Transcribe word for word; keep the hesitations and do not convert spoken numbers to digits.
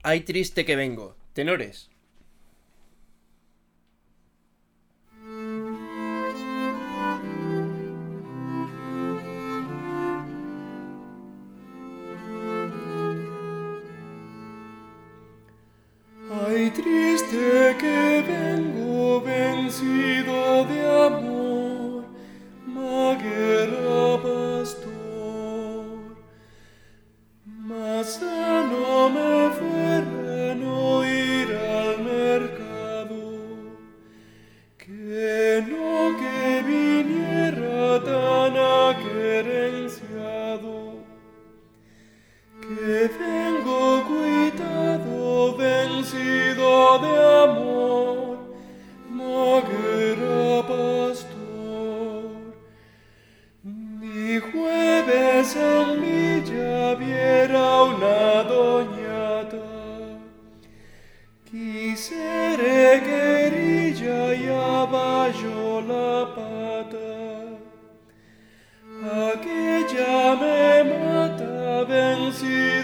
Ay triste que vengo. Tenores. Ay triste que vengo vencido de amor, maguera pastor, mas no me fuera no ir al mercado, que no que viniera tan aquerenciado, que vengo cuitado, vencido de amor, maguera pastor. Ni jueves en Villa viera una doñata, quisiere querilla y abajo la pata. Aquella me mata vencido